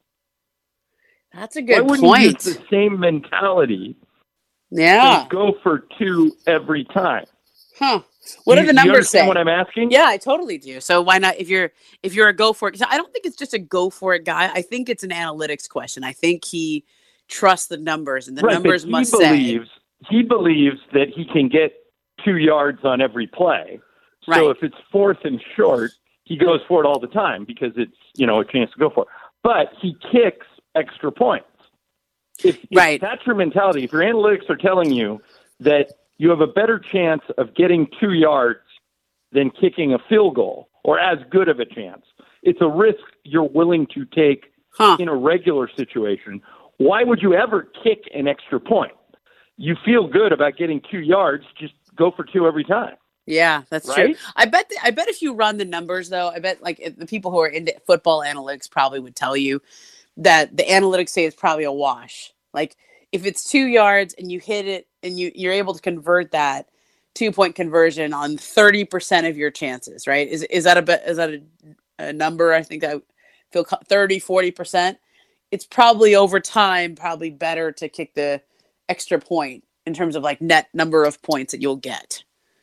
That's a good why wouldn't point. He use the same mentality yeah. to go for two every time? Huh. What do do the you, numbers you understand say? What I'm asking? Yeah, I totally do. So why not? If you're if you're a go for it, because I don't think it's just a go for it guy. I think it's an analytics question. I think he trusts the numbers, and the right, numbers but he must believes, say he believes that he can get two yards on every play. So right. if it's fourth and short, he goes for it all the time because it's you know a chance to go for it. But he kicks extra points. If, if right. that's your mentality, if your analytics are telling you that you have a better chance of getting two yards than kicking a field goal, or as good of a chance, it's a risk you're willing to take huh. in a regular situation. Why would you ever kick an extra point? You feel good about getting two yards, just go for two every time. Yeah, that's right? true. I bet. The, I bet if you run the numbers, though, I bet like if the people who are into football analytics probably would tell you that the analytics say it's probably a wash. Like if it's two yards and you hit it and you you're able to convert that two point conversion on thirty percent of your chances, right? Is is that a is that a, a number? I think I feel thirty, forty percent. It's probably over time, probably better to kick the extra point in terms of like net number of points that you'll get.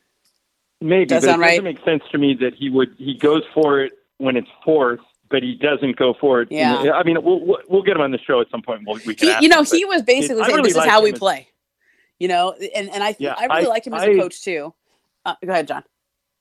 Maybe, Does but that sound it doesn't right? make sense to me that he would he goes for it when it's fourth, but he doesn't go for it. Yeah. The, I mean, we'll we'll get him on the show at some point. We'll, we can. He, ask you know, him, he was basically it, saying, really "This is like how we as, play." You know, and and I yeah, I really I, like him as I, a coach too. Uh, go ahead, John.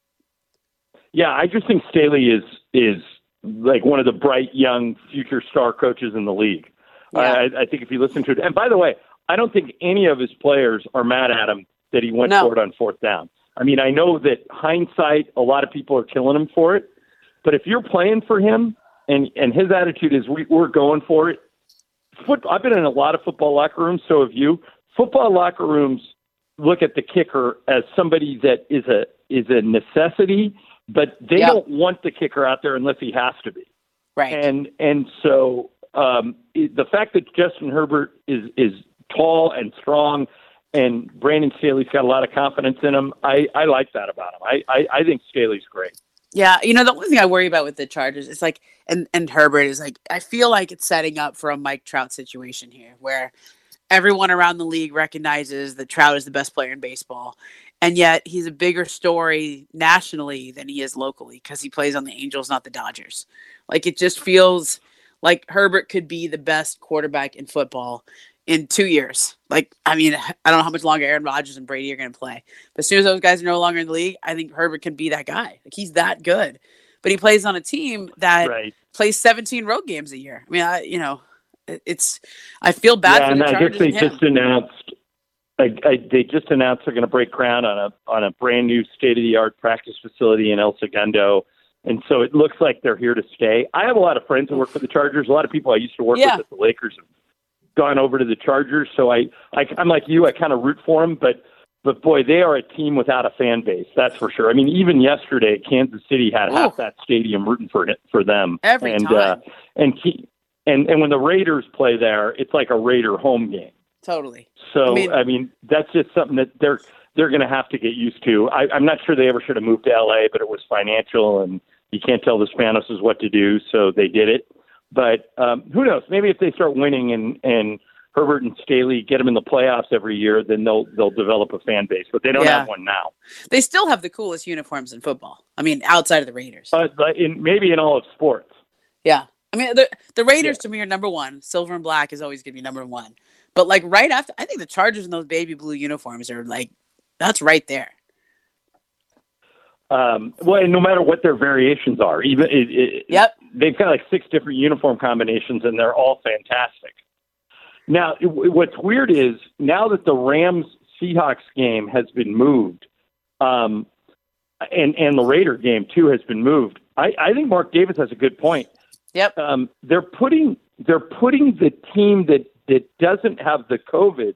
Yeah, I just think Staley is is like one of the bright young future star coaches in the league. Yeah. I, I think if you listen to it, and by the way, I don't think any of his players are mad at him that he went No. for it on fourth down. I mean, I know that hindsight, a lot of people are killing him for it, but if you're playing for him and, and his attitude is we, we're going for it, foot, I've been in a lot of football locker rooms, so have you. Football locker rooms look at the kicker as somebody that is a is a necessity, but they Yep. don't want the kicker out there unless he has to be. Right. And and so um, it, the fact that Justin Herbert is is tall and strong, and Brandon Staley's got a lot of confidence in him, I, I like that about him. I, I, I think Staley's great. Yeah, you know, the only thing I worry about with the Chargers is like, and, and Herbert is like, I feel like it's setting up for a Mike Trout situation here where everyone around the league recognizes that Trout is the best player in baseball. And yet he's a bigger story nationally than he is locally because he plays on the Angels, not the Dodgers. Like it just feels like Herbert could be the best quarterback in football in two years. Like, I mean, I don't know how much longer Aaron Rodgers and Brady are going to play. But as soon as those guys are no longer in the league, I think Herbert can be that guy. Like, he's that good. But he plays on a team that Right. plays seventeen road games a year. I mean, I, you know, it- it's I feel bad Yeah, for and the I Chargers guess they and him. just announced. I, I, they just announced they're going to break ground on a on a brand new state of the art practice facility in El Segundo, and so it looks like they're here to stay. I have a lot of friends who work for the Chargers. A lot of people I used to work Yeah. with at the Lakers have gone over to the Chargers. So I, I I'm like you. I kind of root for them, but but boy, they are a team without a fan base. That's for sure. I mean, even yesterday, Kansas City had Ooh. half that stadium rooting for it for them Every and time. Uh, and he, and and when the Raiders play there, it's like a Raider home game. Totally. So I mean- I mean, that's just something that they're they're going to have to get used to. I, I'm not sure they ever should have moved to L A, but it was financial, and you can't tell the Spanos what to do, so they did it. But um, who knows? Maybe if they start winning and and Herbert and Staley get them in the playoffs every year, then they'll they'll develop a fan base. But they don't Yeah. have one now. They still have the coolest uniforms in football. I mean, outside of the Raiders. But, but in maybe in all of sports. Yeah. I mean, the the Raiders to me are number one. Silver and black is always going to be number one. But like right after, I think the Chargers in those baby blue uniforms are like, that's right there. Um, well, and no matter what their variations are, even it, it, Yep. they've got like six different uniform combinations, and they're all fantastic. Now, it, what's weird is now that the Rams Seahawks game has been moved, um, and and the Raider game too has been moved. I, I think Mark Davis has a good point. Yep. Um, they're putting they're putting the team that that doesn't have the COVID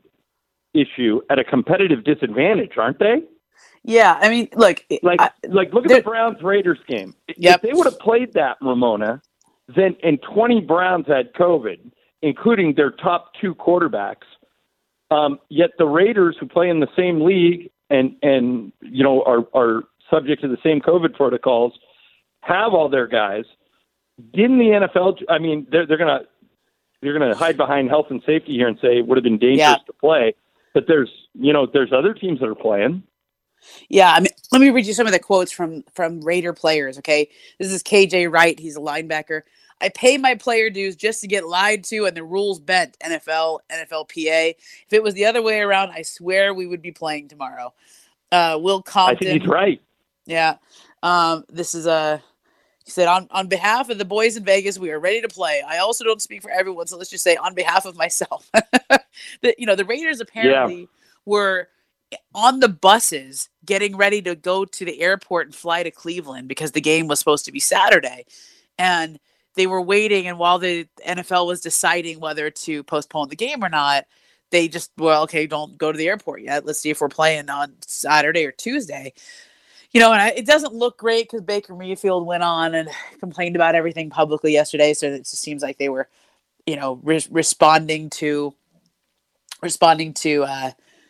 issue at a competitive disadvantage, aren't they? Yeah. I mean, look, Like, I, like look at there- the Browns Raiders game. Yep. If they would have played that, Ramona, then and twenty Browns had COVID, including their top two quarterbacks. Um, yet the Raiders, who play in the same league and and you know are are subject to the same COVID protocols, have all their guys. Didn't the N F L? I mean, they're they're gonna they're gonna hide behind health and safety here and say it would have been dangerous Yeah. to play. But there's you know there's other teams that are playing. yeah. I mean, let me read you some of the quotes from from Raider players. Okay, this is K J Wright. He's a linebacker. I pay my player dues just to get lied to and the rules bent. N F L, N F L P A. If it was the other way around, I swear we would be playing tomorrow. Uh, Will I Compton. think he's right. Yeah. Um, this is a. He said, on, on behalf of the boys in Vegas, we are ready to play. I also don't speak for everyone, so let's just say on behalf of myself. the, you know, the Raiders apparently were on the buses getting ready to go to the airport and fly to Cleveland because the game was supposed to be Saturday. And they were waiting, and while the N F L was deciding whether to postpone the game or not, they just, well, okay, don't go to the airport yet. Let's see if we're playing on Saturday or Tuesday. You know, and I, it doesn't look great because Baker Mayfield went on and complained about everything publicly yesterday. So it just seems like they were, you know, re- responding to responding to uh,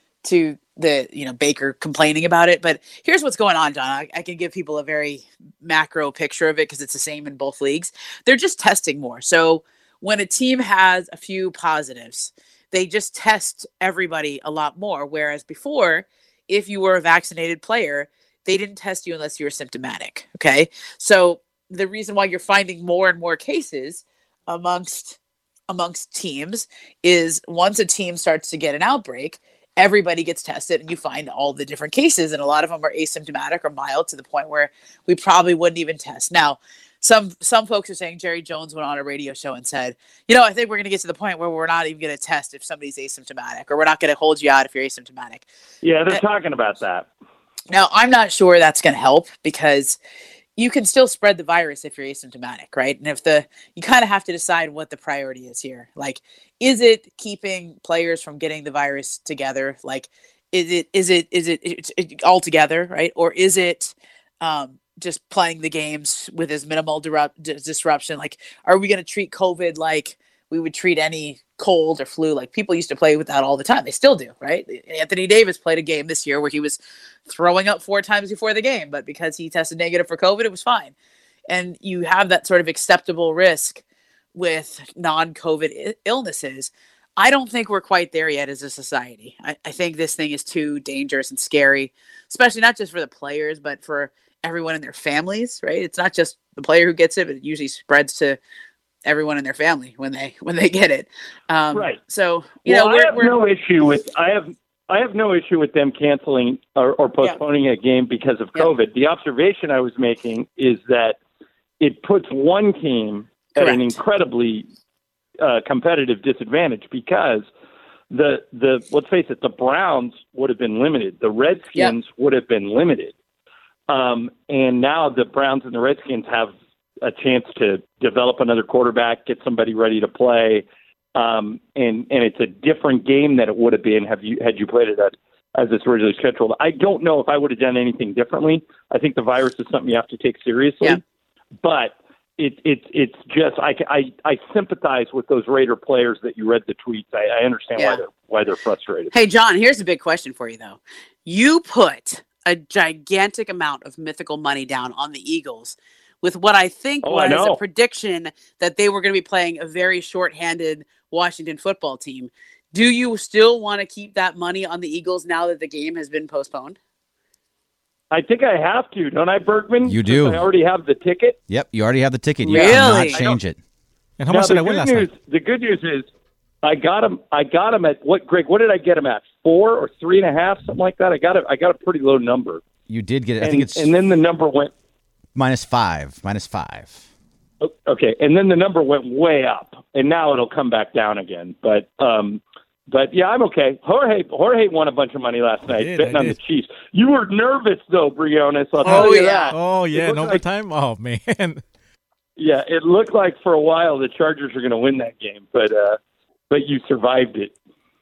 to the you know Baker complaining about it. But here's what's going on, John. I, I can give people a very macro picture of it because it's the same in both leagues. They're just testing more. So when a team has a few positives, they just test everybody a lot more. Whereas before, if you were a vaccinated player, they didn't test you unless you were symptomatic. Okay. So the reason why you're finding more and more cases amongst amongst teams is once a team starts to get an outbreak, everybody gets tested and you find all the different cases. And a lot of them are asymptomatic or mild to the point where we probably wouldn't even test. Now, some some folks are saying Jerry Jones went on a radio show and said, you know, I think we're going to get to the point where we're not even going to test if somebody's asymptomatic, or we're not going to hold you out if you're asymptomatic. Yeah, they're Uh, talking about that. Now, I'm not sure that's going to help because you can still spread the virus if you're asymptomatic, right? And if the, you kind of have to decide what the priority is here. Like, is it keeping players from getting the virus together? Like, is it, is it, is it, it, it all together, right? Or is it um, just playing the games with as minimal disrupt, disruption? Like, are we going to treat COVID like we would treat any cold or flu? Like, people used to play with that all the time. They still do, right? Anthony Davis played a game this year where he was throwing up four times before the game, but because he tested negative for COVID, it was fine. And you have that sort of acceptable risk with non-COVID I- illnesses. I don't think we're quite there yet as a society. I, I think this thing is too dangerous and scary, especially not just for the players, but for everyone in their families, right? It's not just the player who gets it, but it usually spreads to everyone in their family when they when they get it. Um, Right. So you well, know, we're, I have we're no issue with I have I have no issue with them canceling or, or postponing a game because of Yeah. COVID. The observation I was making is that it puts one team at an Correct. incredibly uh, competitive disadvantage because the the let's face it, the Browns would have been limited, the Redskins would have been limited, um, and now the Browns and the Redskins have a chance to develop another quarterback, get somebody ready to play. Um, and, and it's a different game than it would have been have you had you played it at, as it's originally scheduled. I don't know if I would have done anything differently. I think the virus is something you have to take seriously. Yeah. But it, it, it's just I, I, I sympathize with those Raider players that you read the tweets. I, I understand Yeah. why they're why they're frustrated. Hey, John, here's a big question for you, though. You put a gigantic amount of mythical money down on the Eagles with what I think Oh, I was know. a prediction that they were going to be playing a very shorthanded Washington football team. Do you still want to keep that money on the Eagles now that the game has been postponed? I think I have to, don't I, Bergman? You do. Since I already have the ticket. Yep, you already have the ticket. You Really? cannot I change it. And how Now, much did the I win good last news, night? The good news is I got him. I got him at what, Greg? What did I get him at? Four or three and a half, something like that. I got a, I got a pretty low number. You did get it. I And, think it's and then the number went minus five. Minus five. okay, and then the number went way up, and now it'll come back down again. But um, but yeah, I'm okay. Jorge Jorge won a bunch of money last night did, betting I on the did. Chiefs. You were nervous though, Briones. I'll Oh, tell you yeah. that. Oh, It yeah, in looked like- overtime? Oh, man. Yeah, it looked like for a while the Chargers were going to win that game, but uh, but you survived it.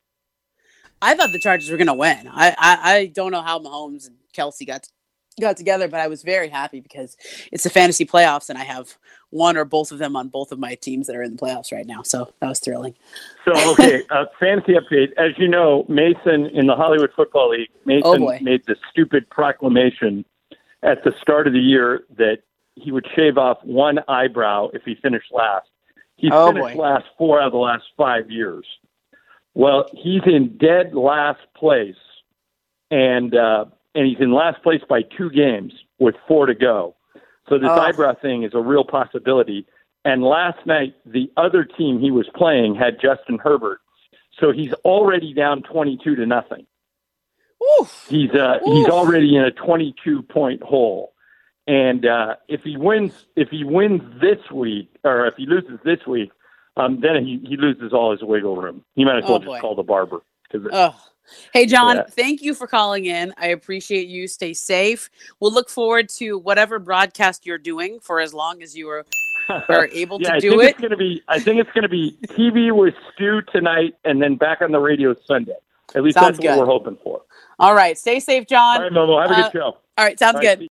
I thought the Chargers were going to win. I, I I don't know how Mahomes and Kelsey got got together, but I was very happy because it's the fantasy playoffs, and I have one or both of them on both of my teams that are in the playoffs right now. So that was thrilling. So, okay, uh, fantasy update. As you know, Mason in the Hollywood Football League, Mason Oh, boy. made the stupid proclamation at the start of the year that he would shave off one eyebrow if he finished last. He's Oh, finished boy. last four out of the last five years. Well, he's in dead last place, and uh, and he's in last place by two games with four to go. So this Oh. eyebrow thing is a real possibility. And last night, the other team he was playing had Justin Herbert. So he's already down twenty-two to nothing. Oof. He's uh, he's already in a twenty-two point hole. And uh, if he wins, if he wins this week, or if he loses this week, um, then he, he loses all his wiggle room. He might as well Oh, just boy. call the barber. 'Cause it- Oh. Hey, John, Yeah. thank you for calling in. I appreciate you. Stay safe. We'll look forward to whatever broadcast you're doing for as long as you are, are able yeah, to I do think it. it's gonna be. I think it's gonna be T V with Stu tonight, and then back on the radio Sunday. At least Sounds that's what good. we're hoping for. All right. Stay safe, John. All right, Momo. Have a Uh, good show. All right. Sounds All right, good.